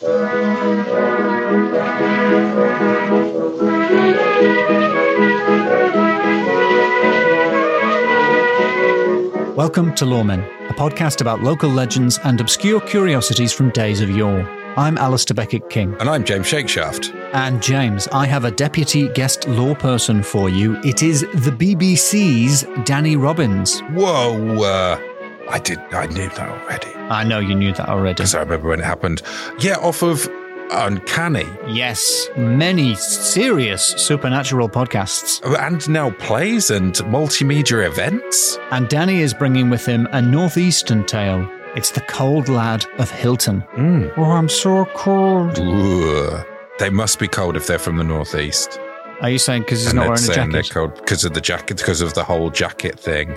Welcome to Lawmen, a podcast about local legends and obscure curiosities from days of yore. I'm Alistair Beckett-King. And I'm James Shakeshaft. And James, I have a deputy guest law person for you. It is the BBC's Danny Robins. Whoa, I knew that already. I know you knew that already. Because I remember when it happened. Yeah, off of Uncanny. Yes, many serious supernatural podcasts. And now plays and multimedia events. And Danny is bringing with him a northeastern tale. It's the Cold Lad of Hilton. Oh, I'm so cold. Ooh, they must be cold if they're from the northeast. Are you saying because he's not wearing a jacket? They're cold because of the jacket, because of the whole jacket thing.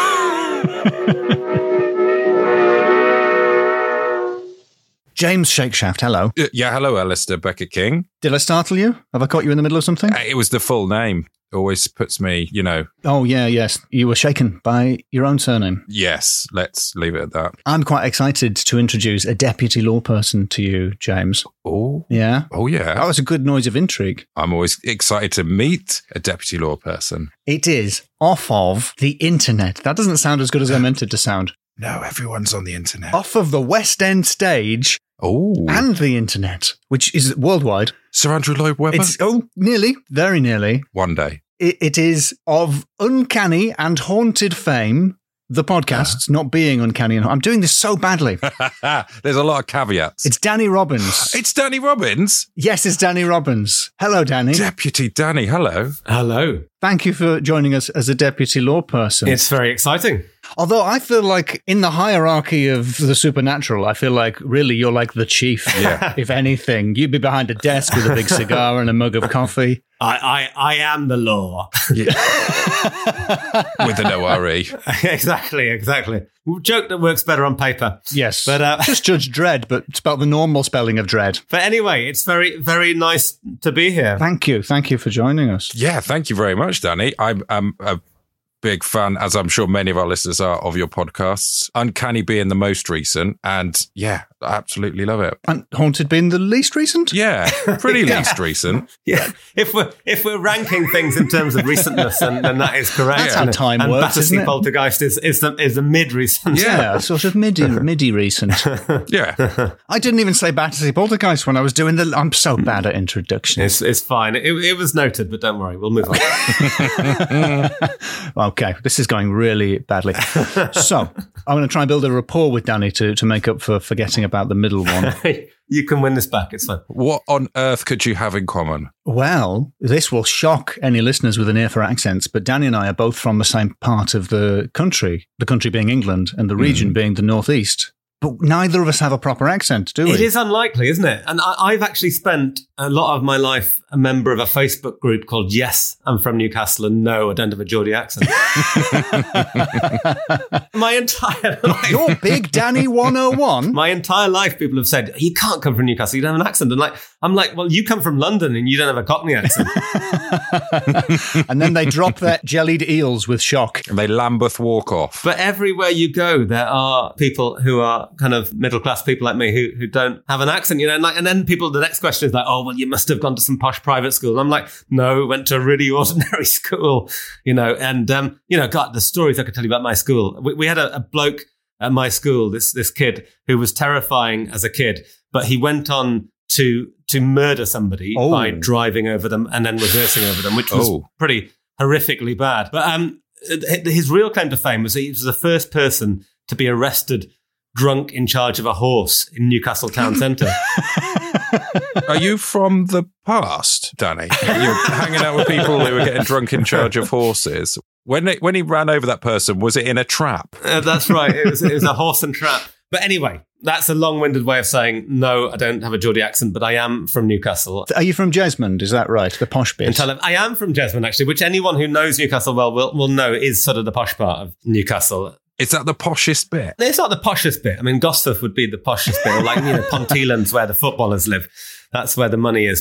James Shakeshaft, hello. Yeah, hello, Alistair Beckett-King. Did I startle you? Have I caught you in the middle of something? It was the full name. Always puts me, Oh, yeah, yes. You were shaken by your own surname. Yes, let's leave it at that. I'm quite excited to introduce a deputy law person to you, James. Oh. Yeah? Oh, yeah. That was a good noise of intrigue. I'm always excited to meet a deputy law person. It is off of the internet. That doesn't sound as good as I meant it to sound. No, everyone's on the internet. Off of the West End stage. Oh. And the internet, which is worldwide. Sir Andrew Lloyd Webber? Nearly. Very nearly. One day. It is of uncanny and haunted fame, the podcasts not being uncanny. I'm doing this so badly. There's a lot of caveats. It's Danny Robins. It's Danny Robins? Yes, it's Danny Robins. Hello, Danny. Deputy Danny, hello. Hello. Thank you for joining us as a deputy law person. It's very exciting. Although I feel like in the hierarchy of the supernatural, I feel like really you're like the chief. Yeah. If anything, you'd be behind a desk with a big cigar and a mug of coffee. I am the law. Yeah. With an O-R-E. Exactly. Joke that works better on paper. Yes. But just Judge Dredd, but spelled the normal spelling of dread. But anyway, it's very, very nice to be here. Thank you for joining us. Yeah, thank you very much, Danny. I'm a big fan, as I'm sure many of our listeners are, of your podcasts. Uncanny being the most recent, and yeah, I absolutely love it. And Haunted being the least recent? Yeah, pretty least recent. Yeah, if we're ranking things in terms of recentness, then that is correct. That's how time and works, Battersea isn't it? Poltergeist is the mid recent. Yeah, sort of midi recent. Yeah. I didn't even say Battersea Poltergeist when I was doing I'm so bad at introductions. It's fine. It was noted, but don't worry, we'll move on. Okay, this is going really badly. So, I'm going to try and build a rapport with Danny to make up for forgetting about the middle one. You can win this back, it's fine. What on earth could you have in common? Well, this will shock any listeners with an ear for accents, but Danny and I are both from the same part of the country being England and the region being the northeast. But neither of us have a proper accent, do we? It is unlikely, isn't it? And I've actually spent a lot of my life a member of a Facebook group called Yes, I'm from Newcastle, and No, I don't have a Geordie accent. My entire life. You're Big Danny 101. My entire life, people have said, you can't come from Newcastle, you don't have an accent. And I'm like, well, you come from London and you don't have a Cockney accent. And then they drop their jellied eels with shock. And they Lambeth walk off. But everywhere you go, there are people who are kind of middle-class people like me who don't have an accent, and then the next question is like, oh, well, you must have gone to some posh private school. And I'm like, no, went to a really ordinary school, and, God, the stories I could tell you about my school. We had a bloke at my school, this kid who was terrifying as a kid, but he went on to murder somebody by driving over them and then reversing over them, which was pretty horrifically bad. But his real claim to fame was he was the first person to be arrested drunk in charge of a horse in Newcastle town centre. Are you from the past, Danny? You're hanging out with people who are getting drunk in charge of horses. When he ran over that person, was it in a trap? That's right. It was a horse and trap. But anyway, that's a long-winded way of saying, no, I don't have a Geordie accent, but I am from Newcastle. Are you from Jesmond? Is that right? The posh bit? I am from Jesmond, actually, which anyone who knows Newcastle well will know is sort of the posh part of Newcastle. Is that the poshest bit? It's not the poshest bit. I mean, Gosforth would be the poshest bit, or Ponteland's where the footballers live. That's where the money is. But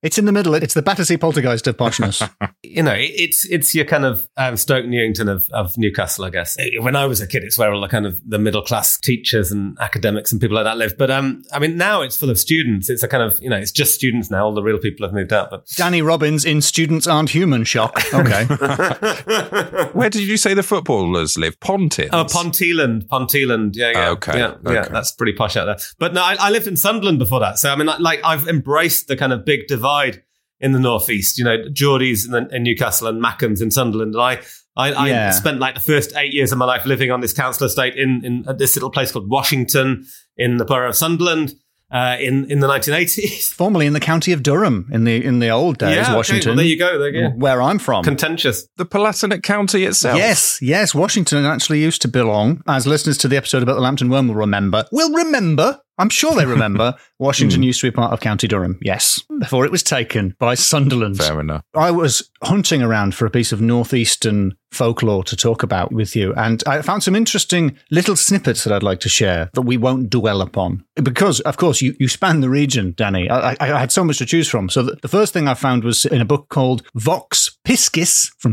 It's in the middle. It's the Battersea Poltergeist of poshness. It's your kind of Stoke Newington of Newcastle, I guess. When I was a kid, it's where all the kind of the middle class teachers and academics and people like that live. But now it's full of students. It's a kind of, it's just students now. All the real people have moved out. But Danny Robbins in Students Aren't Human shock. Okay. Where did you say the footballers live? Pontins? Oh, Ponteland. Yeah. Okay. Yeah, that's pretty posh out there. But no, I lived in Sunderland before that. So, I've embraced the kind of big divide in the northeast, Geordie's in Newcastle and Mackems in Sunderland. And I spent like the first 8 years of my life living on this council estate in this little place called Washington in the borough of Sunderland in the 1980s. Formerly in the county of Durham in the old days, Washington. Well, there you go. Where I'm from. Contentious. The Palatinate County itself. Yes. Washington actually used to belong, as listeners to the episode about the Lambton Worm will remember. I'm sure they remember. Washington used to be part of County Durham, yes, before it was taken by Sunderland. Fair enough. I was hunting around for a piece of northeastern folklore to talk about with you, and I found some interesting little snippets that I'd like to share that we won't dwell upon. Because, of course, you span the region, Danny. I had so much to choose from. So the first thing I found was in a book called Vox Piscis from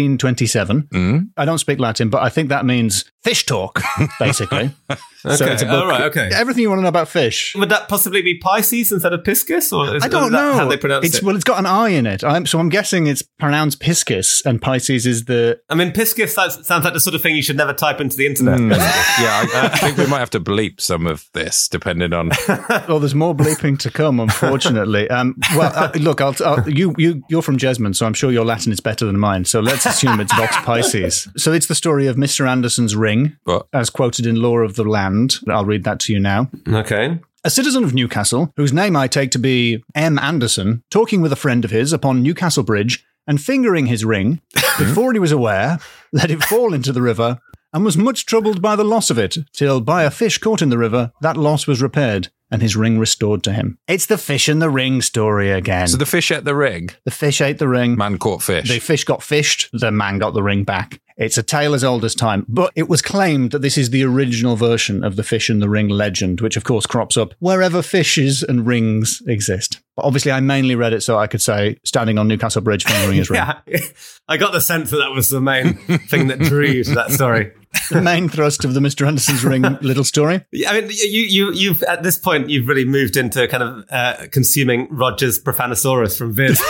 1627. I don't speak Latin, but I think that means fish talk, basically. Okay. So it's a book, right, okay. Everything you want to know about fish. Would that possibly be Pisces instead of Piscis? Or I don't know. How they pronounce it? Well, it's got an I in it. So I'm guessing it's pronounced Piscis, and Pisces is the... Piscis sounds like the sort of thing you should never type into the internet. I think we might have to bleep some of this, depending on... Well, there's more bleeping to come, unfortunately. Look, you're from Jesmond, so I'm sure your Latin is better than mine. So let's assume it's Vox Pisces. So it's the story of Mr. Anderson's ring, as quoted in Lore of the Land. I'll read that to you now. Okay. A citizen of Newcastle, whose name I take to be M. Anderson, talking with a friend of his upon Newcastle Bridge and fingering his ring, before he was aware, let it fall into the river and was much troubled by the loss of it, till by a fish caught in the river, that loss was repaired and his ring restored to him. It's the fish and the ring story again. So the fish ate the ring? The fish ate the ring. Man caught fish. The fish got fished. The man got the ring back. It's a tale as old as time, but it was claimed that this is the original version of the fish and the ring legend, which of course crops up wherever fishes and rings exist. But obviously I mainly read it so I could say, standing on Newcastle Bridge fingering his ring. I got the sense that was the main thing that drew you to that story. The main thrust of the Mr. Anderson's ring little story. I mean, you've at this point, you've really moved into kind of consuming Roger's Profanosaurus from Viz.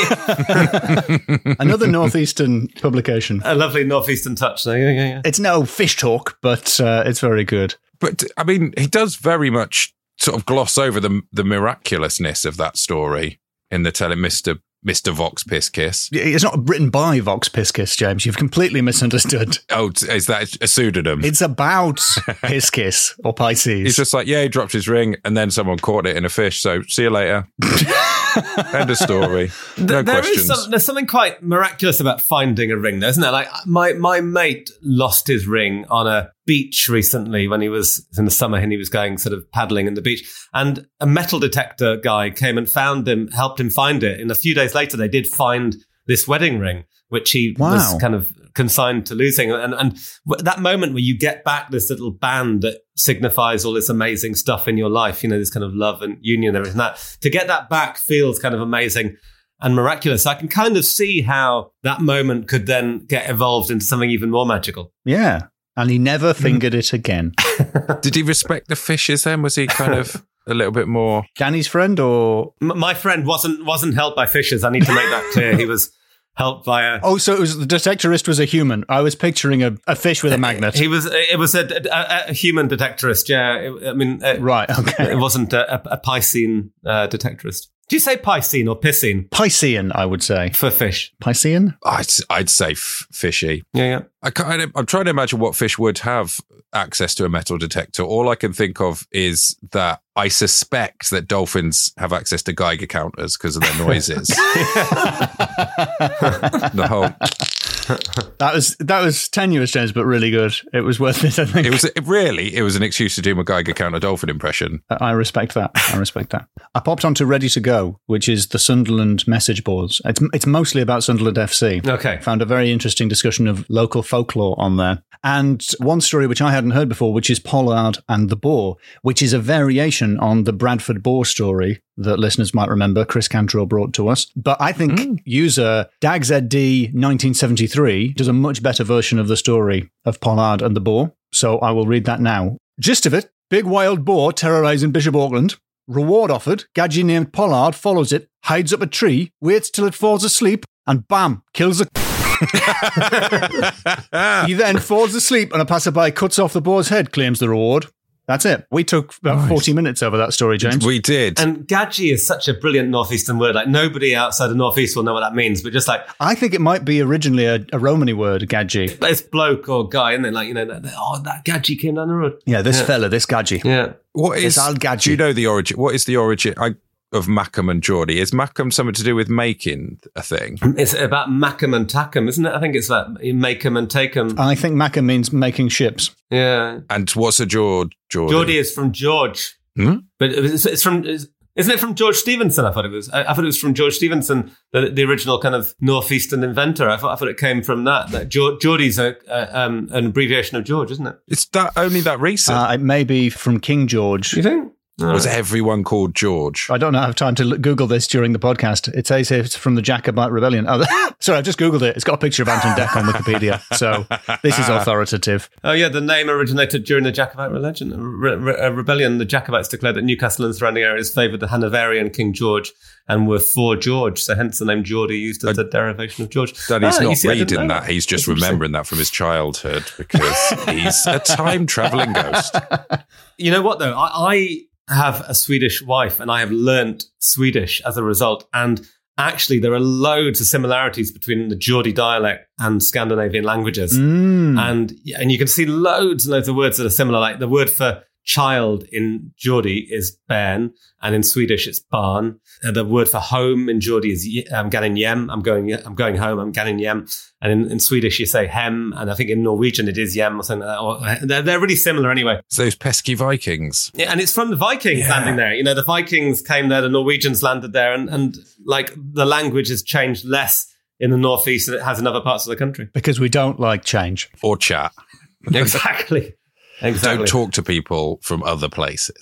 Another Northeastern publication. A lovely Northeastern touch. Yeah. It's no fish talk, but it's very good. But, I mean, he does very much sort of gloss over the miraculousness of that story in the telling Mr. Vox Piscis. It's not written by Vox Piscis, James. You've completely misunderstood. Oh, is that a pseudonym? It's about Piscis or Pisces. He's just like, he dropped his ring and then someone caught it in a fish. So see you later. End of story. No questions. There's something quite miraculous about finding a ring, though, isn't there? Like my mate lost his ring on a beach recently when he was in the summer and he was going sort of paddling in the beach, and a metal detector guy came and found him, helped him find it. And a few days later, they did find this wedding ring, which he was kind of consigned to losing. And that moment where you get back this little band that signifies all this amazing stuff in your life, this kind of love and union and everything, that to get that back feels kind of amazing and miraculous. I can kind of see how that moment could then get evolved into something even more magical. Yeah. And he never fingered it again. Did he respect the fishes then? Was he kind of a little bit more... Danny's friend or... My friend wasn't helped by fishes. I need to make that clear. He was helped by a... Oh, so the detectorist was a human. I was picturing a fish with a magnet. It was a human detectorist, yeah. Right, okay. It wasn't a Piscean detectorist. Do you say Piscean or Piscean? Piscean, I would say. For fish. Piscean? I'd say fishy. Yeah. I'm trying to imagine what fish would have access to a metal detector. All I can think of is that I suspect that dolphins have access to Geiger counters because of their noises. The whole... That was tenuous, James, but really good. It was worth it, I think. It was an excuse to do my Geiger counter dolphin impression. I respect that. I popped onto Ready to Go, which is the Sunderland message boards. It's mostly about Sunderland FC. Okay. Found a very interesting discussion of local folklore on there. And one story which I hadn't heard before, which is Pollard and the Boar, which is a variation on the Bradford Boar story that listeners might remember Chris Cantrell brought to us. But I think user DagZD1973 does a much better version of the story of Pollard and the boar. So I will read that now. Gist of it, big wild boar terrorising Bishop Auckland. Reward offered, Gadgie named Pollard follows it, hides up a tree, waits till it falls asleep, and bam, kills the... He then falls asleep and a passerby cuts off the boar's head, claims the reward. That's it. We took about 40 minutes over that story, James. We did. And Gadgie is such a brilliant Northeastern word. Like, nobody outside the Northeast will know what that means, but just like... I think it might be originally a Romany word, Gadgie. It's bloke or guy, isn't it? Like, that Gadgie came down the road. Yeah, this fella, this Gadgie. Yeah. What is... Al Gadgie. Do you know the origin? What is the origin of Mackem and Geordie? Is Mackem something to do with making a thing? It's about Mackem and Tackem, isn't it? I think it's like make 'em and take 'em. I think Mackem means making ships. Yeah. And what's a Geordie? Geordie is from George. But it's from... Isn't it from George Stevenson? I thought it was. I thought it was from George Stevenson, the original kind of Northeastern inventor. I thought it came from that. Geordie's an abbreviation of George, isn't it? It's only that recent. It may be from King George. You think? Was everyone called George? I don't know. I have time to Google this during the podcast. It says it's from the Jacobite Rebellion. Oh, sorry, I just Googled it. It's got a picture of Anton Deck on Wikipedia. So this is authoritative. Oh, yeah. The name originated during the Jacobite rebellion. The Jacobites declared that Newcastle and surrounding areas favoured the Hanoverian King George and were for George. So hence the name Geordie used as a derivation of George. Daddy's not reading that. He's just remembering that from his childhood because he's a time-travelling ghost. You know what, though? I have a Swedish wife and I have learnt Swedish as a result. And actually, there are loads of similarities between the Geordie dialect and Scandinavian languages. And you can see loads and loads of words that are similar. Like the word for child in Geordie is barn, and in Swedish it's barn. The word for home in Geordie is ganin hjem. I'm going home. I'm ganin hjem. And in Swedish you say hem, and I think in Norwegian it is hjem or something like that. They're really similar anyway. It's those pesky Vikings. Yeah, and it's from the Vikings landing there. The Vikings came there, the Norwegians landed there, and like the language has changed less in the Northeast than it has in other parts of the country. Because we don't like change. Or chat. Exactly. Don't talk to people from other places.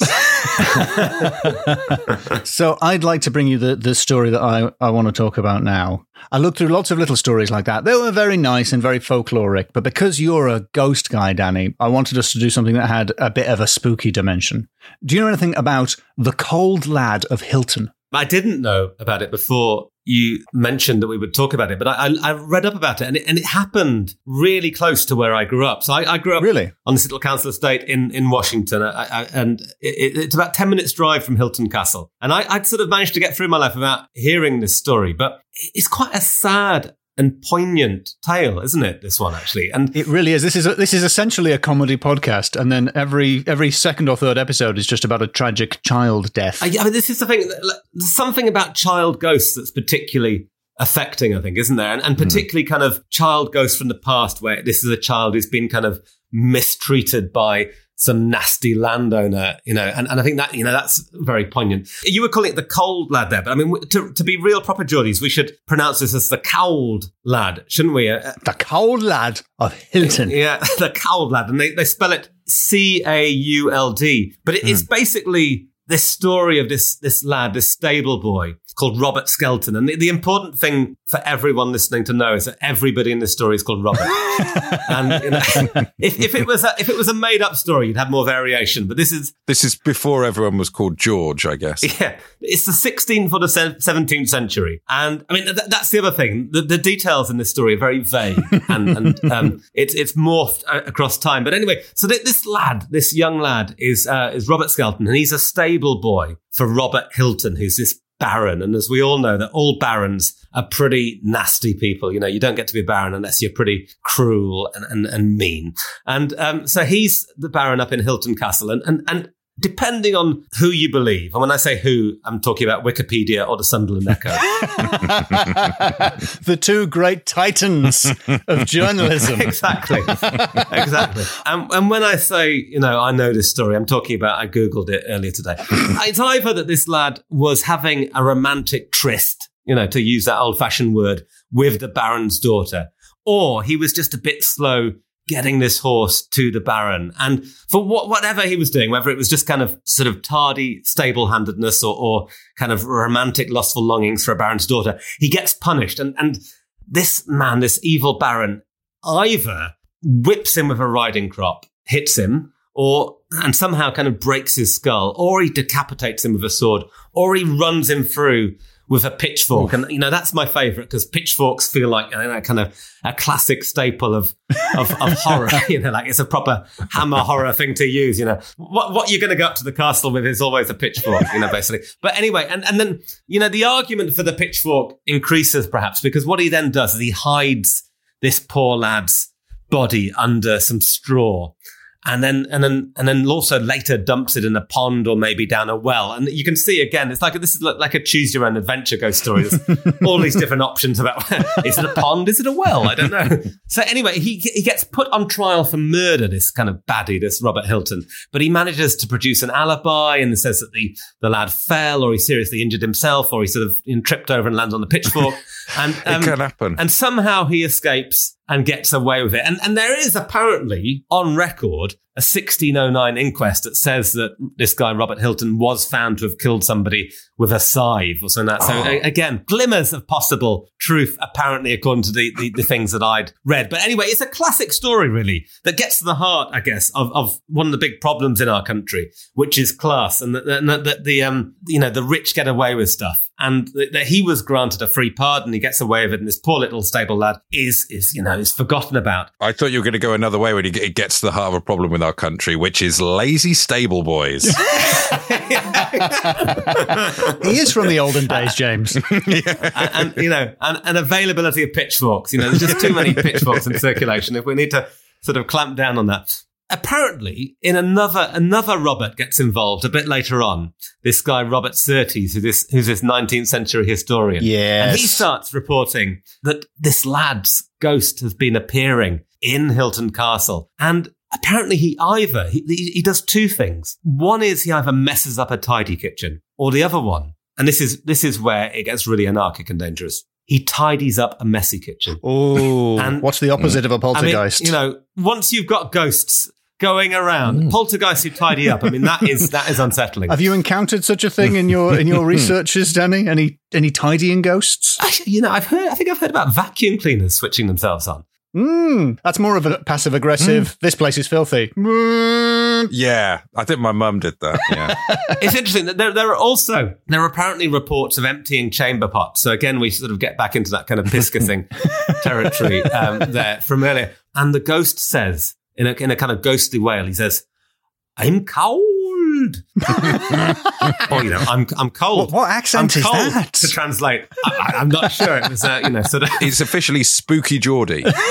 So I'd like to bring you the story that I want to talk about now. I looked through lots of little stories like that. They were very nice and very folkloric. But because you're a ghost guy, Danny, I wanted us to do something that had a bit of a spooky dimension. Do you know anything about the Cold Lad of Hilton? I didn't know about it before you mentioned that we would talk about it, but I read up about it, and it happened really close to where I grew up. So I grew up really on this little council estate in Washington, and it's about 10 minutes drive from Hilton Castle. And I'd sort of managed to get through my life without hearing this story, but it's quite a sad and poignant tale, isn't it? This one, actually, and it really is. This is essentially a comedy podcast, and then every second or third episode is just about a tragic child death. I mean, this is the thing. There's something about child ghosts that's particularly affecting, I think, isn't there? And particularly kind of child ghosts from the past, where this is a child who's been kind of mistreated by some nasty landowner, and I think that, that's very poignant. You were calling it the Cold Lad there, but I mean, to be real proper Geordies, we should pronounce this as the Cowled Lad, shouldn't we? The Cold Lad of Hilton. Yeah, the Cowled Lad. And they spell it Cauld, but it's basically this story of this lad, this stable boy called Robert Skelton. And the important thing for everyone listening to know is that everybody in this story is called Robert. And if it was a made up story, you'd have more variation. But this is before everyone was called George, I guess. Yeah, it's the 16th or the 17th century. And I mean, that's the other thing. The details in this story are very vague, and it's morphed across time. But anyway, so this young lad is Robert Skelton, and he's a stable boy for Robert Hilton, who's this baron. And as we all know, that all barons are pretty nasty people. You don't get to be a baron unless you're pretty cruel and mean. And so he's the baron up in Hilton Castle. And depending on who you believe, and when I say who, I'm talking about Wikipedia or the Sunderland Echo. The two great titans of journalism. Exactly. And when I say, I know this story, I'm talking about, I Googled it earlier today. It's either that this lad was having a romantic tryst, to use that old-fashioned word, with the baron's daughter, or he was just a bit slow getting this horse to the Baron. And for whatever he was doing, whether it was just kind of sort of tardy stable-handedness or kind of romantic lustful longings for a Baron's daughter, he gets punished. And this man, this evil Baron, either whips him with a riding crop, hits him, and somehow kind of breaks his skull, or he decapitates him with a sword, or he runs him through with a pitchfork. And, that's my favourite, because pitchforks feel like kind of a classic staple of horror. Like it's a proper Hammer horror thing to use. What you're going to go up to the castle with is always a pitchfork, basically. But anyway, and then, the argument for the pitchfork increases perhaps, because what he then does is he hides this poor lad's body under some straw. And then also later dumps it in a pond or maybe down a well. And you can see again, this is like a choose your own adventure ghost story. There's all these different options about, is it a pond? Is it a well? I don't know. So anyway, he gets put on trial for murder, this kind of baddie, this Robert Hilton. But he manages to produce an alibi and says that the lad fell, or he seriously injured himself, or he sort of tripped over and lands on the pitchfork. And it can happen. And somehow he escapes and gets away with it. And there is apparently, on record, a 1609 inquest that says that this guy, Robert Hilton, was found to have killed somebody with a scythe or something like that. So again, glimmers of possible truth, apparently, according to the things that I'd read. But anyway, it's a classic story, really, that gets to the heart, I guess, of one of the big problems in our country, which is class, and that the rich get away with stuff. And that he was granted a free pardon, he gets away with it, and this poor little stable lad is forgotten about. I thought you were going to go another way when it gets to the heart of a problem with our country, which is lazy stable boys. He is from the olden days, James. and availability of pitchforks. There's just too many pitchforks in circulation. If we need to sort of clamp down on that. Apparently, in another Robert gets involved a bit later on. This guy, Robert Surtees, who's this 19th century historian. Yes. And he starts reporting that this lad's ghost has been appearing in Hilton Castle. And apparently he does two things. One is he either messes up a tidy kitchen, or the other one, and this is where it gets really anarchic and dangerous, he tidies up a messy kitchen. Oh, and what's the opposite of a poltergeist? Once you've got ghosts going around, poltergeists who tidy up, that is unsettling. Have you encountered such a thing in your researches, Danny? Any tidying ghosts? I think I've heard about vacuum cleaners switching themselves on. That's more of a passive aggressive. This place is filthy. Yeah, I think my mum did that. Yeah, it's interesting that there are apparently reports of emptying chamber pots. So again, we sort of get back into that kind of Piscathing territory there from earlier. And the ghost says in a kind of ghostly wail, he says, "I'm cold." I'm cold. What accent is that? To translate, I'm not sure. It was, sort of. It's officially Spooky Geordie. No,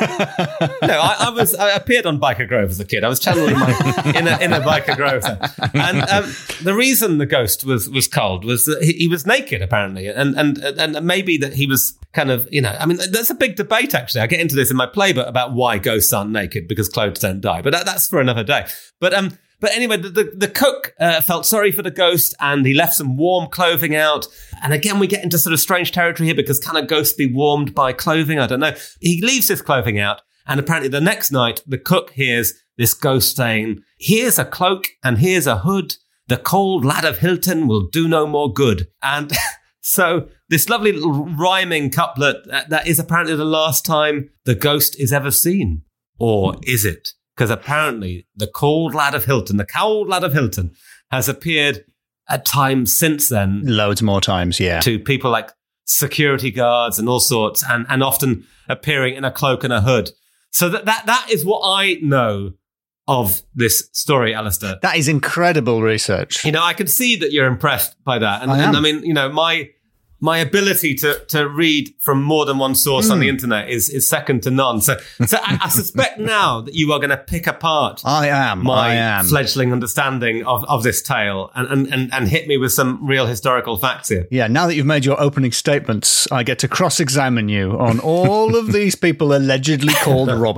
I appeared on Biker Grove as a kid. I was channeling my inner Biker Grove. And the reason the ghost was cold was that he was naked, apparently, and maybe that he was kind of, there's a big debate, actually. I get into this in my play, but about why ghosts aren't naked, because clothes don't die. But that's for another day. But anyway, the cook felt sorry for the ghost, and he left some warm clothing out. And again, we get into sort of strange territory here, because can a ghost be warmed by clothing? I don't know. He leaves his clothing out, and apparently the next night, the cook hears this ghost saying, "Here's a cloak and here's a hood. The cold lad of Hilton will do no more good." And so this lovely little rhyming couplet, that is apparently the last time the ghost is ever seen. Or is it? Because apparently the cold lad of Hilton has appeared at times since then. Loads more times, yeah. To people like security guards and all sorts, and often appearing in a cloak and a hood. So that is what I know of this story, Alistair. That is incredible research. I can see that you're impressed by that. And my ability to read from more than one source on the internet is second to none. So I suspect now that you are going to pick apart my fledgling understanding of this tale and hit me with some real historical facts here. Yeah, now that you've made your opening statements, I get to cross-examine you on all of these people allegedly called Robert.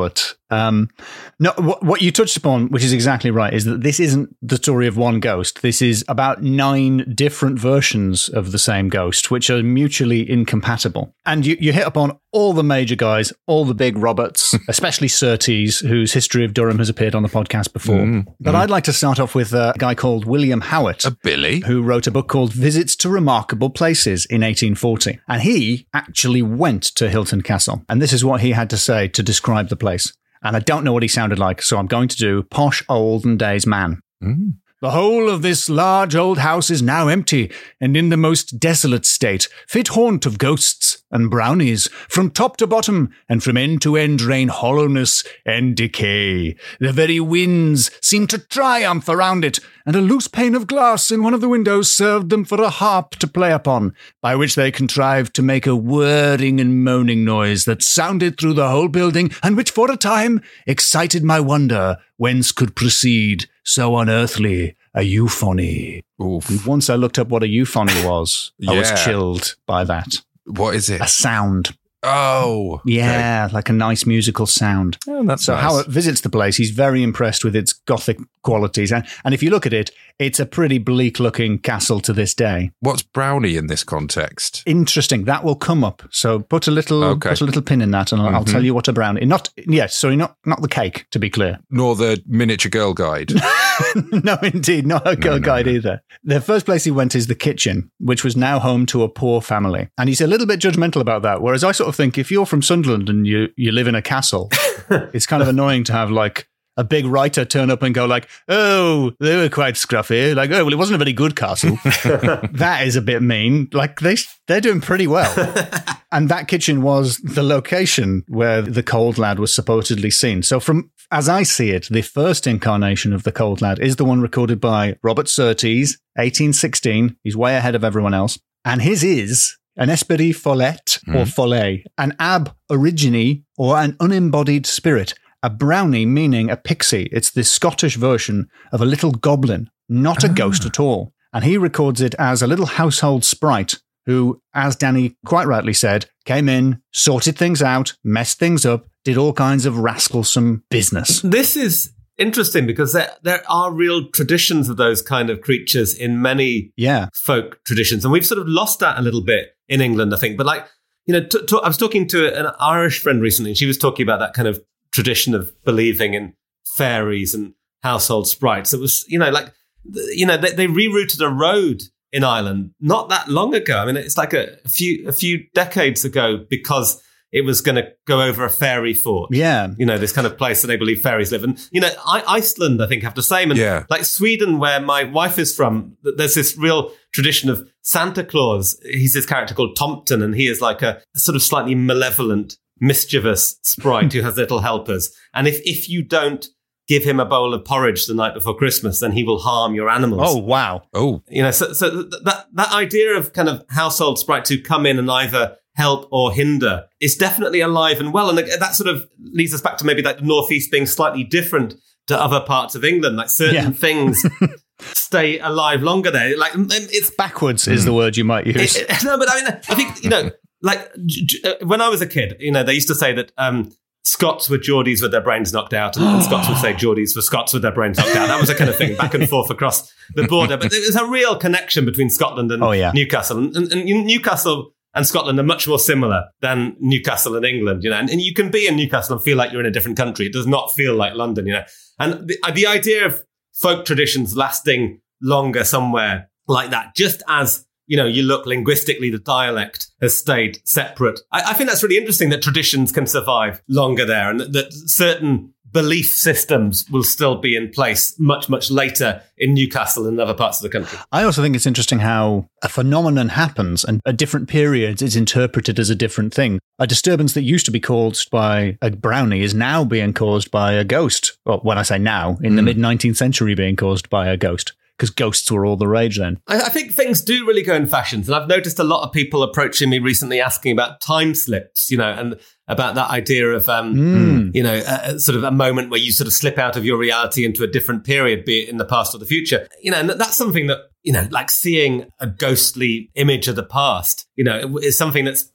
No, what you touched upon, which is exactly right, is that this isn't the story of one ghost. This is about 9 different versions of the same ghost, which are mutually incompatible. And you hit upon all the major guys, all the big Roberts, especially Surtees, whose History of Durham has appeared on the podcast before. But I'd like to start off with a guy called William Howitt. A Billy. Who wrote a book called Visits to Remarkable Places in 1840. And he actually went to Hilton Castle. And this is what he had to say to describe the place. And I don't know what he sounded like, so I'm going to do posh olden days man. The whole of this large old house is now empty and in the most desolate state, fit haunt of ghosts and brownies. From top to bottom and from end to end reign hollowness and decay. The very winds seem to triumph around it, and a loose pane of glass in one of the windows served them for a harp to play upon, by which they contrived to make a whirring and moaning noise that sounded through the whole building, and which for a time excited my wonder whence could proceed so unearthly a euphony. Oof. Once I looked up what a euphony was, I was chilled by that. What is it? A sound. Oh. Yeah, like a nice musical sound. Oh, that's so nice. Howard visits the place. He's very impressed with its Gothic qualities. And if you look at it, it's a pretty bleak-looking castle to this day. What's brownie in this context? Interesting. That will come up. So put a little pin in that, and I'll tell you what a brownie. Not the cake, to be clear. Nor the miniature girl guide. No, indeed, not a girl guide either. The first place he went is the kitchen, which was now home to a poor family. And he's a little bit judgmental about that, whereas I sort of think if you're from Sunderland and you live in a castle, it's kind of annoying to have like a big writer turn up and go like, oh, they were quite scruffy. Like, oh, well, it wasn't a very good castle. That is a bit mean. Like, they're doing pretty well. And that kitchen was the location where the Cold Lad was supposedly seen. So as I see it, the first incarnation of the Cold Lad is the one recorded by Robert Surtees, 1816. He's way ahead of everyone else. And his is an esprit follet or follet, an ab origine or an unembodied spirit, a brownie meaning a pixie. It's the Scottish version of a little goblin, not a ghost at all. And he records it as a little household sprite who, as Danny quite rightly said, came in, sorted things out, messed things up, did all kinds of rascalsome business. This is interesting because there are real traditions of those kind of creatures in many folk traditions. And we've sort of lost that a little bit in England, I think. But like, you know, I was talking to an Irish friend recently, and she was talking about that kind of tradition of believing in fairies and household sprites. It was, you know, like, you know, they rerouted a road in Ireland not that long ago. I mean, it's like a few decades ago because it was going to go over a fairy fort. Yeah. You know, this kind of place that they believe fairies live. And, you know, Iceland, I think, have the same. And like Sweden, where my wife is from, there's this real tradition of Santa Claus. He's this character called Tomten, and he is like a sort of slightly malevolent, mischievous sprite who has little helpers. And if you don't give him a bowl of porridge the night before Christmas, then he will harm your animals. Oh, wow. Oh. You know, so that idea of kind of household sprites who come in and either help or hinder is definitely alive and well. And that sort of leads us back to maybe like the Northeast being slightly different to other parts of England. Like certain things stay alive longer there. Like it's backwards is the word you might use. No, but I mean, I think, you know, like when I was a kid, you know, they used to say that Scots were Geordies with their brains knocked out, and Scots would say Geordies were Scots with their brains knocked out. That was a kind of thing back and forth across the border. But there's a real connection between Scotland and Newcastle. And Newcastle and Scotland are much more similar than Newcastle and England, you know. And you can be in Newcastle and feel like you're in a different country. It does not feel like London, you know. And the idea of folk traditions lasting longer somewhere like that, just as, you know, you look linguistically, the dialect has stayed separate. I think that's really interesting that traditions can survive longer there, and that certain belief systems will still be in place much, much later in Newcastle and other parts of the country. I also think it's interesting how a phenomenon happens and at different periods it's interpreted as a different thing. A disturbance that used to be caused by a brownie is now being caused by a ghost. Well, when I say now, in the mid-19th century being caused by a ghost. Because ghosts were all the rage then. I think things do really go in fashions. And I've noticed a lot of people approaching me recently asking about time slips, you know, and about that idea of, you know, sort of a moment where you sort of slip out of your reality into a different period, be it in the past or the future. You know, and that's something that, you know, like seeing a ghostly image of the past, you know, is something that's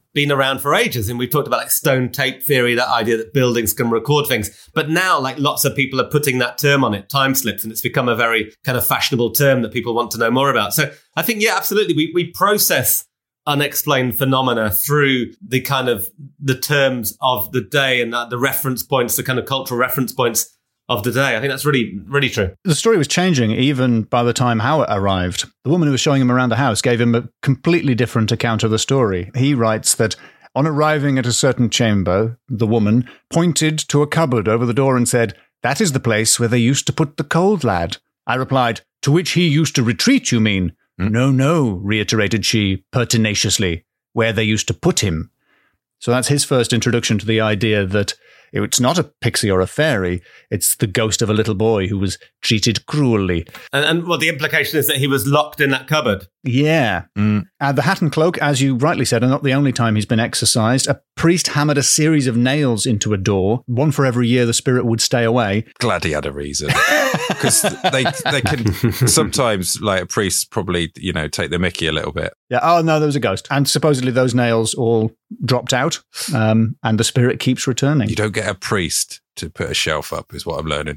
been around for ages. And we've talked about like stone tape theory, that idea that buildings can record things. But now like lots of people are putting that term on it, time slips, and it's become a very kind of fashionable term that people want to know more about. So I think, yeah, absolutely. We process unexplained phenomena through the kind of the terms of the day and the reference points, the kind of cultural reference points of the day. I think that's really, really true. The story was changing even by the time Howard arrived. The woman who was showing him around the house gave him a completely different account of the story. He writes that on arriving at a certain chamber, the woman pointed to a cupboard over the door and said, "That is the place where they used to put the cold lad." I replied, "To which he used to retreat, you mean?" "No, no," reiterated she pertinaciously, "where they used to put him." So that's his first introduction to the idea that it's not a pixie or a fairy, it's the ghost of a little boy who was treated cruelly. And well, the implication is that he was locked in that cupboard. Yeah. The hat and cloak, as you rightly said, are not the only time he's been exorcised. A priest hammered a series of nails into a door, one for every year the spirit would stay away. Glad he had a reason. Because they can sometimes, like a priest probably, take the mickey a little bit. Yeah. Oh, no, there was a ghost. And supposedly those nails all dropped out, and the spirit keeps returning. You don't get a priest to put a shelf up, is what I'm learning.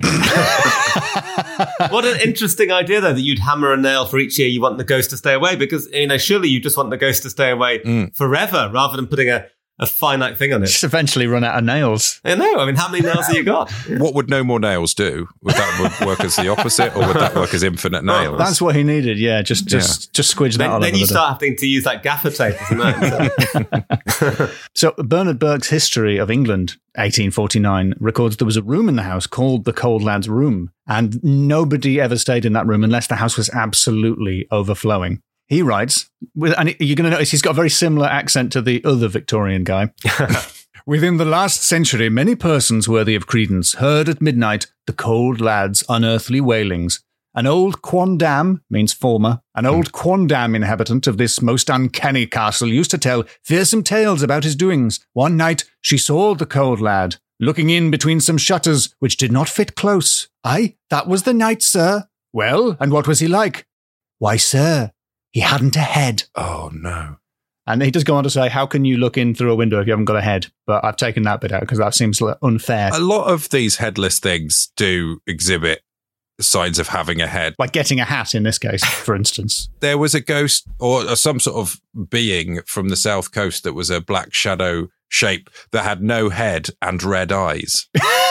What an interesting idea, though, that you'd hammer a nail for each year you want the ghost to stay away, because, surely you just want the ghost to stay away forever, rather than putting a finite thing on it. Just eventually run out of nails. I know. I mean, how many nails have you got? What would no more nails do? Would that work as the opposite, or would that work as infinite nails? That's what he needed. Yeah, just squidge that. Then you start having to use like gaffer tape, isn't it? So Bernard Burke's History of England, 1849, records there was a room in the house called the Cold Lad's Room, and nobody ever stayed in that room unless the house was absolutely overflowing. He writes, and you're going to notice he's got a very similar accent to the other Victorian guy. Within the last century, many persons worthy of credence heard at midnight the cold lad's unearthly wailings. An old quondam, means former, an old quondam inhabitant of this most uncanny castle used to tell fearsome tales about his doings. One night she saw the cold lad, looking in between some shutters which did not fit close. "Aye, that was the night, sir." "Well, and what was he like?" "Why, sir, he hadn't a head." Oh, no. And he does go on to say, how can you look in through a window if you haven't got a head? But I've taken that bit out because that seems unfair. A lot of these headless things do exhibit signs of having a head. Like getting a hat in this case, for instance. There was a ghost or some sort of being from the south coast that was a black shadow shape that had no head and red eyes.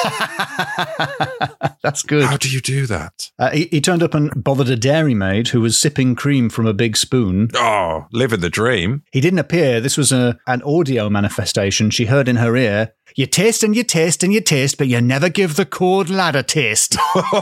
That's good. How do you do that? He turned up and bothered a dairymaid who was sipping cream from a big spoon. Oh, living the dream. He didn't appear. This was an audio manifestation. She heard in her ear, "You taste and you taste and you taste, but you never give the cold lad a taste."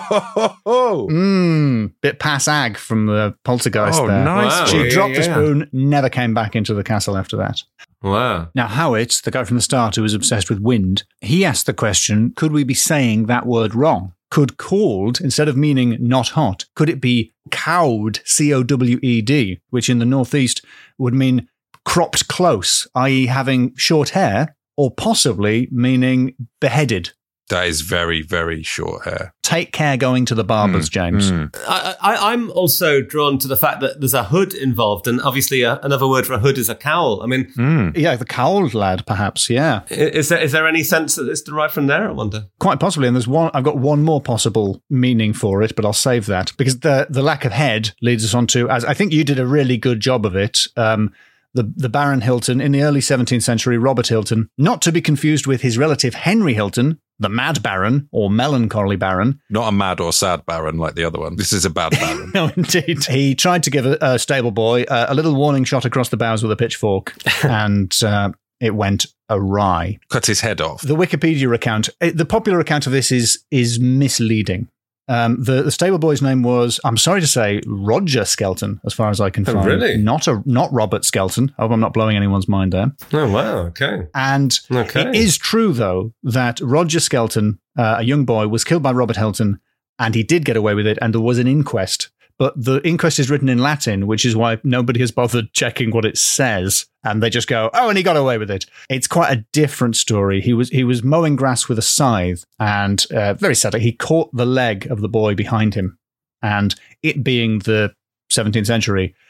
Bit pass ag from the poltergeist there. Nice. Wow. She dropped the spoon, never came back into the castle after that. Wow. Now, Howitt, the guy from the start who was obsessed with wind, he asked the question, could we be saying that word wrong? Could cold, instead of meaning not hot, could it be cowed, C-O-W-E-D, which in the northeast would mean cropped close, i.e. having short hair, or possibly meaning beheaded? That is very, very short hair. Take care going to the barbers, James. I'm also drawn to the fact that there's a hood involved, and obviously another word for a hood is a cowl. I mean, Yeah, the cowled lad, perhaps, yeah. Is there any sense that it's derived from there, I wonder? Quite possibly, and I've got one more possible meaning for it, but I'll save that, because the lack of head leads us on to, as I think you did a really good job of it, the Baron Hilton, in the early 17th century, Robert Hilton, not to be confused with his relative Henry Hilton, the Mad Baron, or Melancholy Baron. Not a mad or sad baron like the other one. This is a bad baron. No, indeed. He tried to give a stable boy a little warning shot across the bows with a pitchfork, and it went awry. Cut his head off. The Wikipedia account, the popular account of this is misleading. The stable boy's name was, I'm sorry to say, Roger Skelton, as far as I can find. Really? Not Robert Skelton. I hope I'm not blowing anyone's mind there. Oh, wow. Okay. And it is true, though, that Roger Skelton, a young boy, was killed by Robert Hilton, and he did get away with it, and there was an inquest. But the inquest is written in Latin, which is why nobody has bothered checking what it says. And they just go, oh, and he got away with it. It's quite a different story. He was mowing grass with a scythe, and very sadly, he caught the leg of the boy behind him. And it being the 17th century,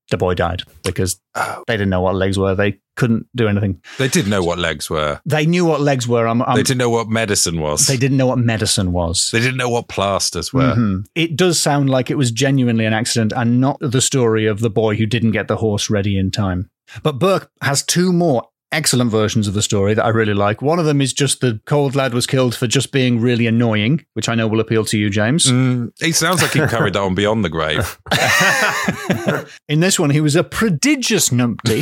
the boy died because they didn't know what legs were. They couldn't do anything. They did know what legs were. They knew what legs were. They didn't know what medicine was. They didn't know what medicine was. They didn't know what plasters were. Mm-hmm. It does sound like it was genuinely an accident and not the story of the boy who didn't get the horse ready in time. But Burke has two more excellent versions of the story that I really like. One of them is just the cold lad was killed for just being really annoying, which I know will appeal to you, James. He sounds like he carried on beyond the grave. In this one, he was a prodigious numpty.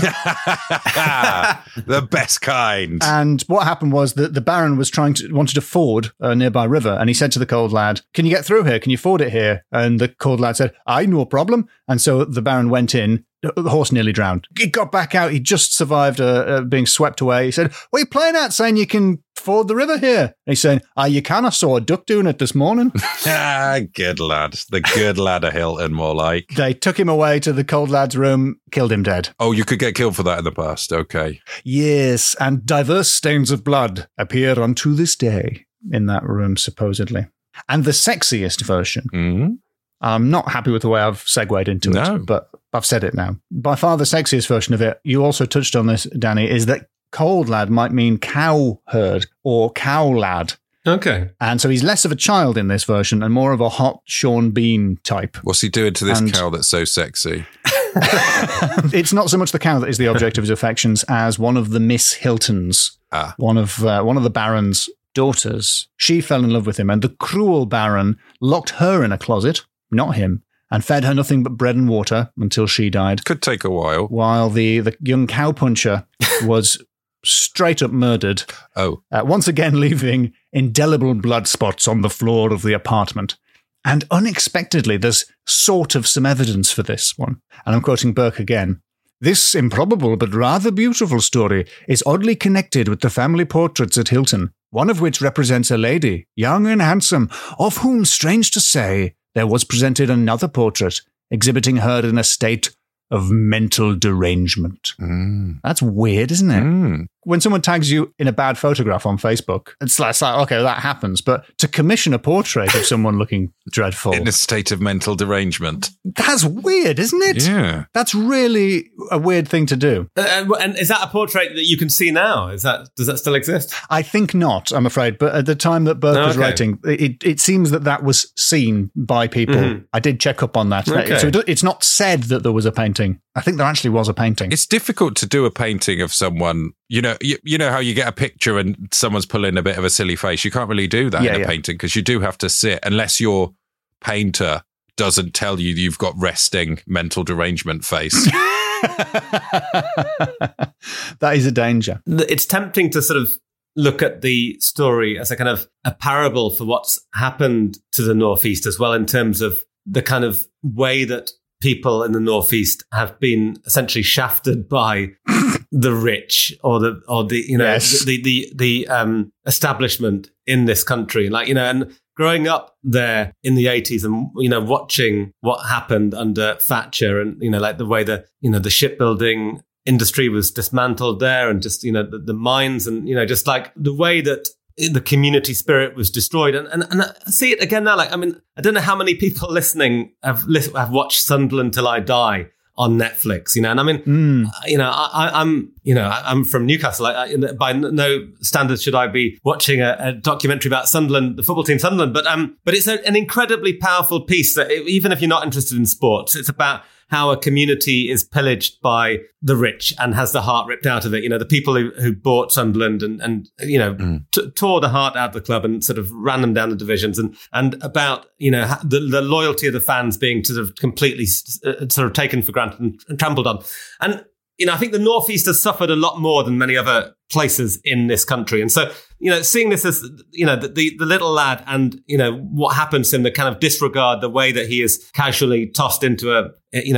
The best kind. And what happened was that the Baron wanted to ford a nearby river, and he said to the cold lad, "Can you get through here? Can you ford it here?" And the cold lad said, "I no problem." And so the Baron went in. The horse nearly drowned. He got back out. He just survived being swept away. He said, "What are you playing at, saying you can ford the river here?" And he's saying, "You can. I saw a duck doing it this morning." Good lad. The good lad of Hilton, more like. They took him away to the cold lad's room, killed him dead. Oh, you could get killed for that in the past. Okay. Yes, and diverse stains of blood appear unto this day in that room, supposedly. And the sexiest version. Mm-hmm. I'm not happy with the way I've segued into it, but I've said it now. By far the sexiest version of it, you also touched on this, Danny, is that cold lad might mean cow herd or cow lad. Okay. And so he's less of a child in this version and more of a hot Sean Bean type. What's he doing to this cow that's so sexy? It's not so much the cow that is the object of his affections as one of the Miss Hiltons, one of the Baron's daughters. She fell in love with him, and the cruel Baron locked her in a closet, not him, and fed her nothing but bread and water until she died. Could take a while. While the young cowpuncher was straight up murdered. Oh. Once again leaving indelible blood spots on the floor of the apartment. And unexpectedly, there's sort of some evidence for this one. And I'm quoting Burke again. "This improbable but rather beautiful story is oddly connected with the family portraits at Hilton, one of which represents a lady, young and handsome, of whom, strange to say, there was presented another portrait, exhibiting her in a state of mental derangement." That's weird, isn't it? When someone tags you in a bad photograph on Facebook, it's like, okay, that happens. But to commission a portrait of someone looking dreadful. In a state of mental derangement. That's weird, isn't it? Yeah. That's really a weird thing to do. And is that a portrait that you can see now? Does that still exist? I think not, I'm afraid. But at the time that Burke was writing, it seems that was seen by people. Mm-hmm. I did check up on that. Okay. So it's not said that there was a painting. I think there actually was a painting. It's difficult to do a painting of someone. You know how you get a picture and someone's pulling a bit of a silly face. You can't really do that in a painting because you do have to sit, unless your painter doesn't tell you you've got resting mental derangement face. That is a danger. It's tempting to sort of look at the story as a kind of a parable for what's happened to the Northeast as well, in terms of the kind of way that people in the Northeast have been essentially shafted by the rich or the establishment in this country, and growing up there in the 80s and watching what happened under Thatcher, and the way the shipbuilding industry was dismantled there, and just the mines, and just like the way that the community spirit was destroyed. And I see it again now. I don't know how many people listening have watched Sunderland Till I Die on Netflix, and I'm from Newcastle. By no standards should I be watching a documentary about Sunderland, the football team Sunderland, but it's an incredibly powerful piece that even if you're not interested in sports, it's about how a community is pillaged by the rich and has the heart ripped out of it. The people who bought Sunderland and tore the heart out of the club and sort of ran them down the divisions, and about, the loyalty of the fans being sort of completely sort of taken for granted and trampled on. And, I think the Northeast has suffered a lot more than many other places in this country. And so, seeing this as, the little lad and, what happens to him, the kind of disregard, the way that he is casually tossed into a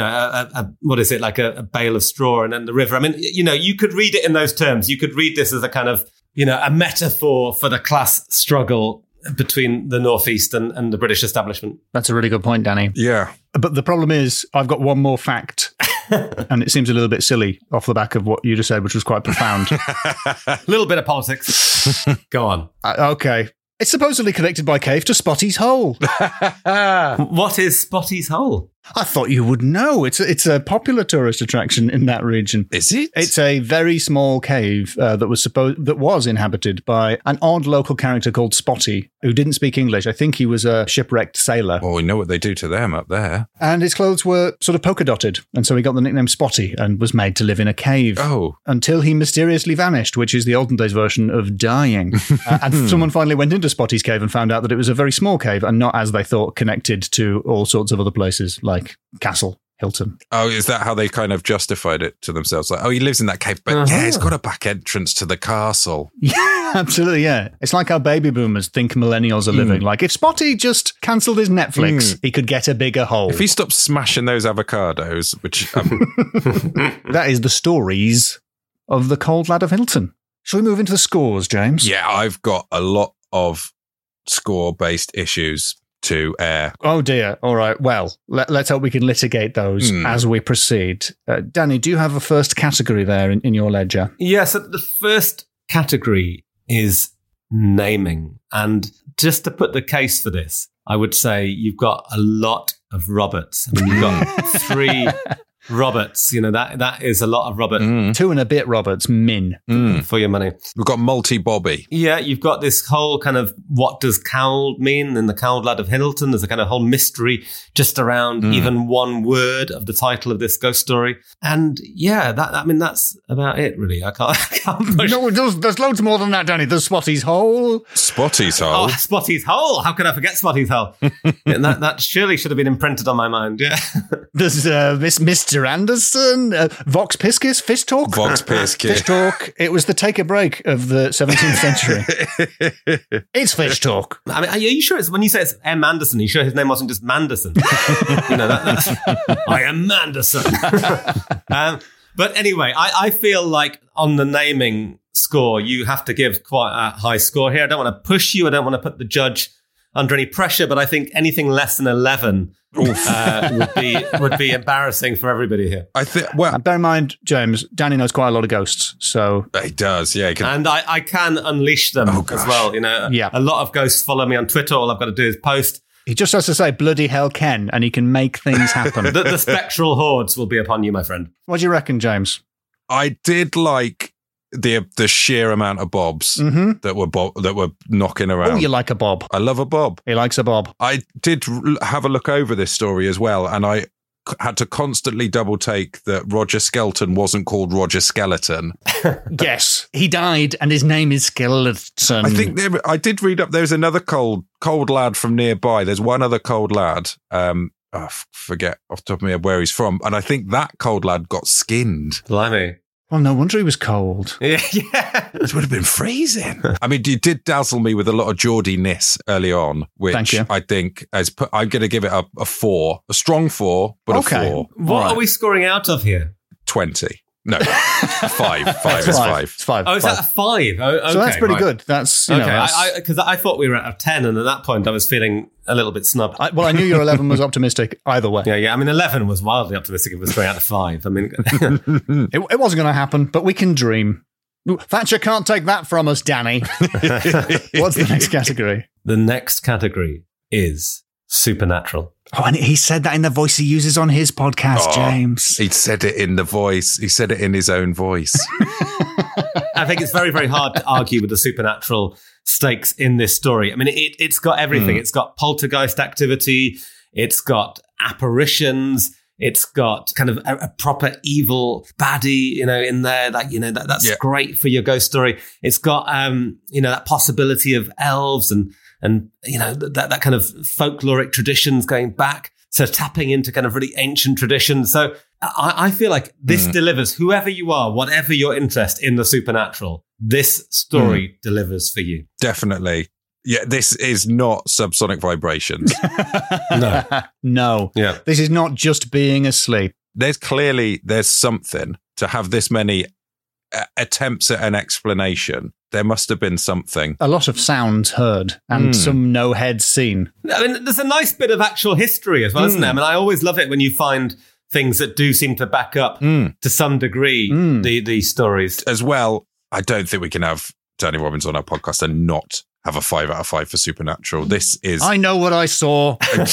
bale of straw and then the river. You could read it in those terms. You could read this as a kind of, a metaphor for the class struggle between the Northeast and the British establishment. That's a really good point, Danny. Yeah. But the problem is, I've got one more fact. And it seems a little bit silly off the back of what you just said, which was quite profound. A little bit of politics. Go on. Okay. It's supposedly connected by cave to Spotty's Hole. What is Spotty's Hole? I thought you would know. It's a popular tourist attraction in that region. Is it? It's a very small cave that was inhabited by an odd local character called Spotty, who didn't speak English. I think he was a shipwrecked sailor. Well, we know what they do to them up there. And his clothes were sort of polka dotted, and so he got the nickname Spotty and was made to live in a cave. Oh. Until he mysteriously vanished, which is the olden days version of dying. And someone finally went into Spotty's cave and found out that it was a very small cave and not, as they thought, connected to all sorts of other places like Castle Hilton. Oh, is that how they kind of justified it to themselves? Like, oh, he lives in that cave, but yeah, he's got a back entrance to the castle. Yeah, absolutely, yeah. It's like how baby boomers think millennials are living. Like, if Spotty just cancelled his Netflix, he could get a bigger hole. If he stopped smashing those avocados, which... That is the stories of the Cold Lad of Hilton. Shall we move into the scores, James? Yeah, I've got a lot of score-based issues to air. Oh dear. All right. Well, let's hope we can litigate those as we proceed. Danny, do you have a first category there in your ledger? Yes, the first category is naming. And just to put the case for this, I would say you've got a lot of Roberts. I mean, you've got 3 Roberts. You know, that is a lot of Robert. 2 and a bit Roberts, min. For your money. We've got multi-Bobby. Yeah, you've got this whole kind of what does Cowld mean in the Cowld Lad of Hilton. There's a kind of whole mystery just around even one word of the title of this ghost story. And yeah, that's about it, really. I can't push. No, there's loads more than that, Danny. There's Spotty's Hole. Spotty's Hole? Oh, Spotty's Hole. How could I forget Spotty's Hole? that surely should have been imprinted on my mind, yeah. There's Mr. Anderson, Vox Piscis, Fish Talk. Vox Piscis. Fish Talk. It was the take a break of the 17th century. It's Fish Talk. I mean, are you sure when you say it's M. Anderson, are you sure his name wasn't just Manderson? You know, that's I am Manderson. But anyway, I feel like on the naming score, you have to give quite a high score here. I don't want to push you. I don't want to put the judge under any pressure, but I think anything less than 11 would be embarrassing for everybody here. I think. Well, bear in mind, James, Danny knows quite a lot of ghosts, so he does. Yeah, and I can unleash them as well. You know, a lot of ghosts follow me on Twitter. All I've got to do is post. He just has to say bloody hell, Ken, and he can make things happen. the spectral hordes will be upon you, my friend. What do you reckon, James? I did like the sheer amount of bobs that were knocking around. Oh, you like a bob. I love a bob. He likes a bob. I did have a look over this story as well, and I had to constantly double take that Roger Skelton wasn't called Roger Skeleton. Yes, he died and his name is Skeleton. I think I did read up there's another cold lad from nearby. There's one other cold lad. I forget off the top of my head where he's from, and I think that cold lad got skinned. Blimey. Well, no wonder he was cold. Yeah. It would have been freezing. I mean, you did dazzle me with a lot of Geordie-ness early on, which I think I'm going to give it a 4. A strong 4, but a 4. What are we scoring out of here? 20. No, 5. 5 is 5. It's 5. Oh, is that a 5? Oh, okay. So that's pretty good. That's, okay. Because I thought we were at a 10, and at that point I was feeling a little bit snubbed. I knew your 11 was optimistic either way. Yeah. I mean, 11 was wildly optimistic. It was going out of 5. I mean, it wasn't going to happen, but we can dream. Thatcher can't take that from us, Danny. What's the next category? The next category is supernatural. Oh, and he said that in the voice he uses on his podcast, James. He said it in the voice. He said it in his own voice. I think it's very, very hard to argue with the supernatural stakes in this story. I mean, it's got everything. It's got poltergeist activity. It's got apparitions. It's got kind of a proper evil baddie, in there. That's great for your ghost story. It's got, that possibility of elves and that kind of folkloric traditions going back. So tapping into kind of really ancient traditions. So I feel like this delivers. Whoever you are, whatever your interest in the supernatural, this story delivers for you. Definitely. Yeah, this is not subsonic vibrations. No. Yeah. This is not just being asleep. There's something to have this many attempts at an explanation. There must have been something. A lot of sounds heard and some no heads seen. I mean, there's a nice bit of actual history as well, isn't there? I mean, I always love it when you find things that do seem to back up to some degree these stories. As well, I don't think we can have Danny Robbins on our podcast and not have a 5 out of 5 for Supernatural. This is... I know what I saw.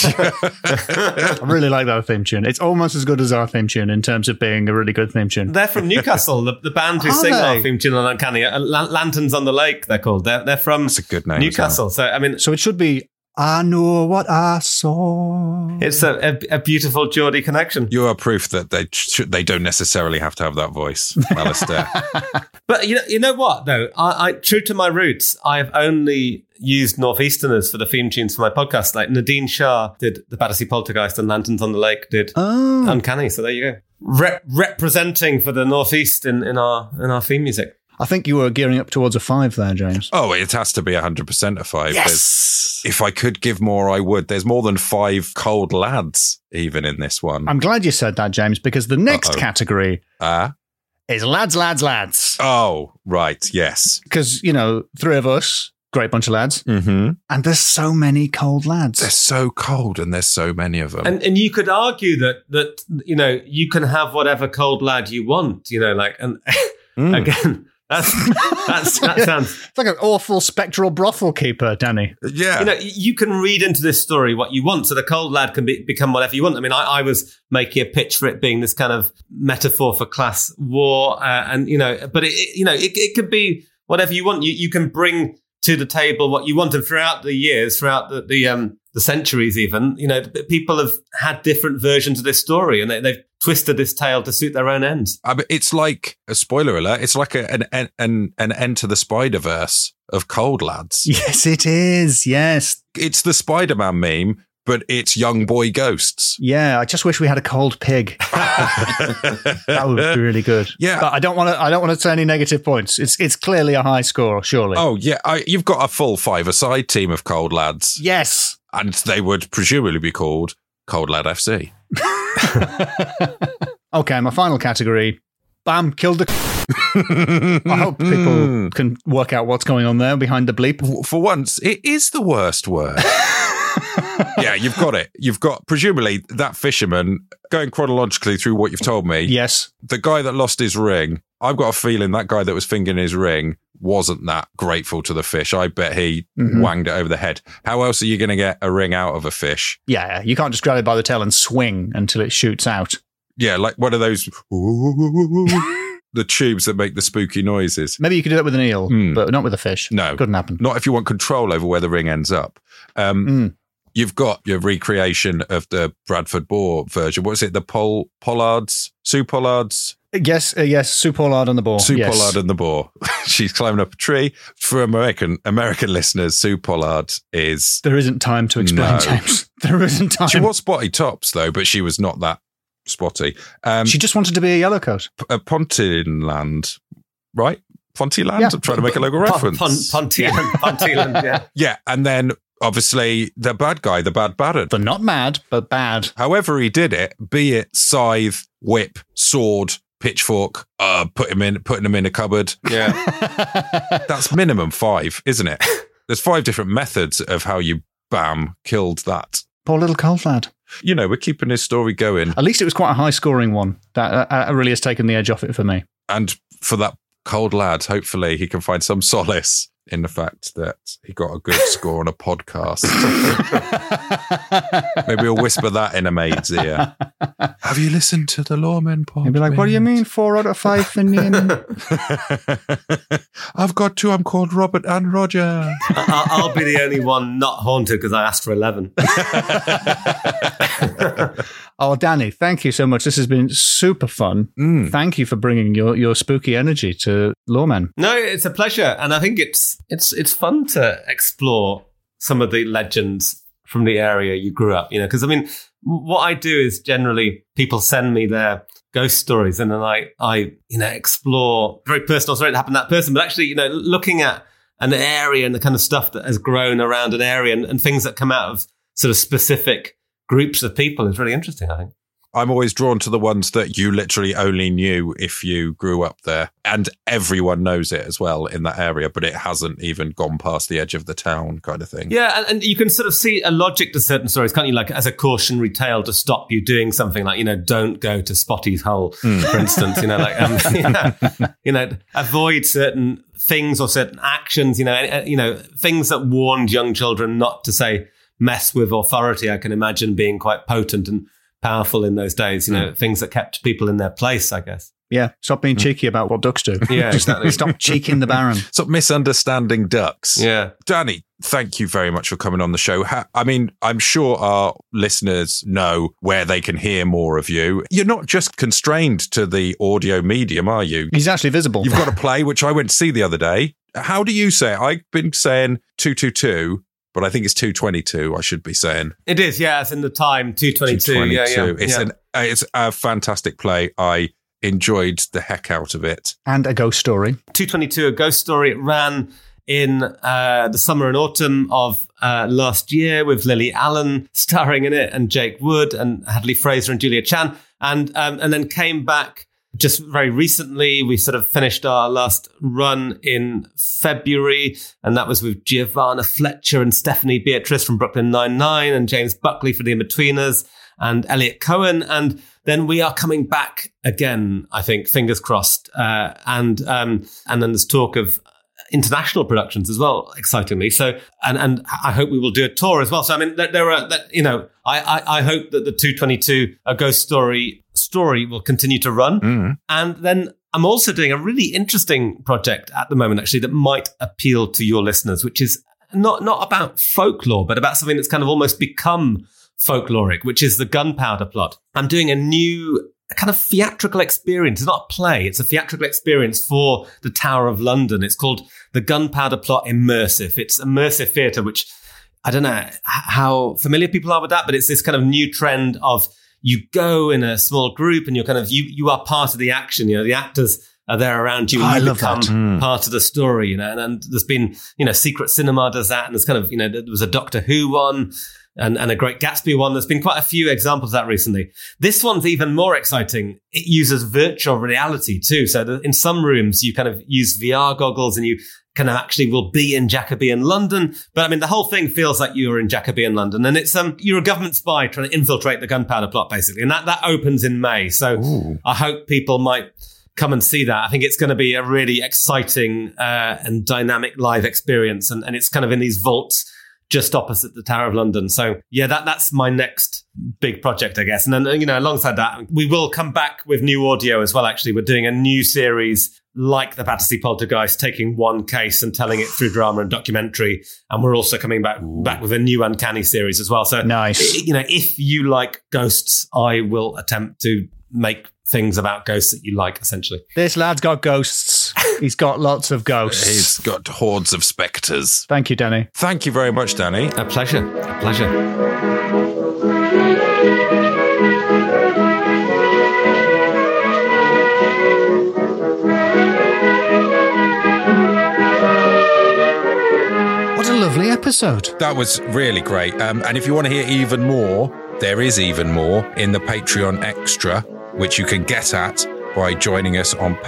I really like that theme tune. It's almost as good as our theme tune in terms of being a really good theme tune. They're from Newcastle, the band who sing our theme tune on Uncanny. Lanterns on the Lake, they're called. They're from That's a good name, Newcastle. So, I mean... So it should be... I know what I saw. It's a beautiful Geordie connection. You are proof that they don't necessarily have to have that voice, Alistair. But you know what, though? I true to my roots, I've only used Northeasterners for the theme tunes for my podcast. Like Nadine Shah did the Battersea Poltergeist and Lanterns on the Lake did Uncanny. So there you go. Representing for the Northeast in our theme music. I think you were gearing up towards a 5 there, James. Oh, it has to be 100% a 5. Yes! If I could give more, I would. There's more than 5 cold lads even in this one. I'm glad you said that, James, because the next category is lads. Oh, right, yes. Because, 3 of us, great bunch of lads, and there's so many cold lads. They're so cold and there's so many of them. And you could argue that you can have whatever cold lad you want, again... That sounds... It's like an awful spectral brothel keeper, Danny. Yeah. You can read into this story what you want. So the cold lad can become whatever you want. I mean, I was making a pitch for it being this kind of metaphor for class war. But it could be whatever you want. You can bring to the table what you want. And throughout the years, throughout the centuries even, people have had different versions of this story and they've twisted this tale to suit their own ends. It's like a spoiler alert. It's like an Enter the Spider-Verse of cold lads. Yes, it is. Yes. It's the Spider-Man meme, but it's young boy ghosts. Yeah, I just wish we had a cold pig. That would be really good. Yeah, but I don't want to say any negative points. It's clearly a high score, surely. Oh yeah, you've got a full 5-a-side team of cold lads. Yes, and they would presumably be called Cold Lad FC. Okay, my final category. Bam, killed the... I hope people can work out what's going on there behind the bleep. For once, it is the worst word. Yeah, you've got it. You've got, presumably, that fisherman, going chronologically through what you've told me. Yes. The guy that lost his ring, I've got a feeling that guy that was fingering his ring wasn't that grateful to the fish. I bet he wanged it over the head. How else are you going to get a ring out of a fish? Yeah, you can't just grab it by the tail and swing until it shoots out. Yeah, like one of those... the tubes that make the spooky noises. Maybe you could do that with an eel, but not with a fish. No. Couldn't happen. Not if you want control over where the ring ends up. You've got your recreation of the Bradford Boar version. What is it? The Pollards? Sue Pollards? Yes, Sue Pollard on the boar. Sue Pollard and the boar. She's climbing up a tree. For American listeners, Sue Pollard is... There isn't time to explain, James. There isn't time. She was spotty tops, though, but she was not that spotty. She just wanted to be a yellowcoat. Pontyland, right? Pontyland? Yeah. I'm trying to make a local reference. Pontyland, yeah. Yeah, and then... Obviously, the bad guy, the bad Baron. But not mad, but bad. However he did it, be it scythe, whip, sword, pitchfork, putting him in a cupboard. Yeah. That's minimum 5, isn't it? There's 5 different methods of how you, killed that. Poor little cold lad. We're keeping his story going. At least it was quite a high-scoring one. That really has taken the edge off it for me. And for that cold lad, hopefully he can find some solace in the fact that he got a good score on a podcast. Maybe we'll whisper that in a maid's ear. Have you listened to the Lawman podcast? He'll be like, what do you mean 4 out of 5 for naming? I've got 2. I'm called Robert and Roger. I'll be the only one not haunted because I asked for 11. Oh, Danny, thank you so much. This has been super fun. Thank you for bringing your spooky energy to Lawmen. No, it's a pleasure. And I think it's fun to explore some of the legends from the area you grew up, because I mean, what I do is generally people send me their ghost stories and then I explore very personal story that happened to that person, but actually, looking at an area and the kind of stuff that has grown around an area and things that come out of sort of specific groups of people is really interesting, I think. I'm always drawn to the ones that you literally only knew if you grew up there. And everyone knows it as well in that area, but it hasn't even gone past the edge of the town kind of thing. Yeah, and you can sort of see a logic to certain stories, can't you? Like as a cautionary tale to stop you doing something like, don't go to Spotty's hole, for instance. Avoid certain things or certain actions, things that warned young children not to, say, mess with authority, I can imagine being quite potent and powerful in those days, things that kept people in their place, I guess. Yeah, stop being cheeky about what ducks do. Yeah, exactly. Stop cheeking the Baron. Stop misunderstanding ducks. Yeah. Danny, thank you very much for coming on the show. I'm sure our listeners know where they can hear more of you. You're not just constrained to the audio medium, are you? He's actually visible. You've got a play, which I went to see the other day. How do you say it? I've been saying 222. But I think it's 222, I should be saying. It is, yeah. It's in the time, 222. Yeah. It's a fantastic play. I enjoyed the heck out of it. And a ghost story. 222, a ghost story. It ran in the summer and autumn of last year with Lily Allen starring in it, and Jake Wood and Hadley Fraser and Julia Chan. And then came back just very recently. We sort of finished our last run in February, and that was with Giovanna Fletcher and Stephanie Beatrice from Brooklyn Nine-Nine and James Buckley for The Inbetweeners and Elliot Cohen. And then we are coming back again, I think, fingers crossed. And then there's talk of international productions as well, excitingly. So, and I hope we will do a tour as well. So, I mean, there are, I hope that the 222, a ghost story will continue to run. And then I'm also doing a really interesting project at the moment, actually, that might appeal to your listeners, which is not about folklore, but about something that's kind of almost become folkloric, which is the Gunpowder Plot. I'm doing a new kind of theatrical experience. It's not a play. It's a theatrical experience for the Tower of London. It's called the Gunpowder Plot Immersive. It's immersive theatre, which I don't know how familiar people are with that, but it's this kind of new trend of you go in a small group and you're kind of, you are part of the action. The actors are there around you and you become part of the story, and there's been, Secret Cinema does that. And there's kind of, there was a Doctor Who one. And a Great Gatsby one. There's been quite a few examples of that recently. This one's even more exciting. It uses virtual reality too. So in some rooms, you kind of use VR goggles and you kind of actually will be in Jacobean London. But I mean, the whole thing feels like you're in Jacobean London. And it's you're a government spy trying to infiltrate the Gunpowder Plot, basically. And that opens in May. So I hope people might come and see that. I think it's going to be a really exciting and dynamic live experience. And it's kind of in these vaults just opposite the Tower of London. So yeah, that's my next big project, I guess. And then, alongside that, we will come back with new audio as well, actually. We're doing a new series like the Battersea Poltergeist, taking one case and telling it through drama and documentary. And we're also coming back with a new Uncanny series as well. So nice. If you like ghosts, I will attempt to make things about ghosts that you like, essentially. This lad's got ghosts. He's got lots of ghosts. He's got hordes of spectres. Thank you, Danny. Thank you very much, Danny. A pleasure. A pleasure. What a lovely episode. That was really great. And if you want to hear even more, there is even more in the Patreon Extra, which you can get at by joining us on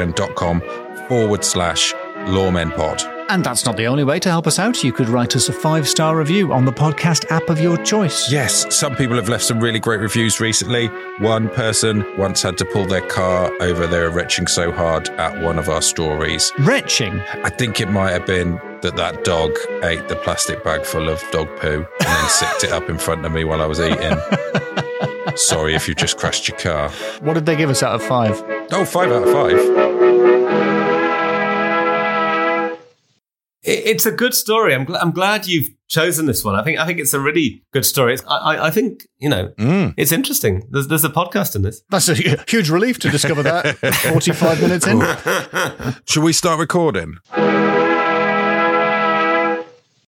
patreon.com/lawmenpod. And that's not the only way to help us out. You could write us a 5-star review on the podcast app of your choice. Yes, some people have left some really great reviews recently. One person once had to pull their car over. They were retching so hard at one of our stories. Retching? I think it might have been that dog ate the plastic bag full of dog poo and then sicked it up in front of me while I was eating. Sorry if you just crashed your car. What did they give us out of 5? Oh, 5 out of 5. It's a good story. I'm glad you've chosen this one. I think it's a really good story. I think it's interesting. There's a podcast in this. That's a huge relief to discover that 45 minutes in. Should we start recording?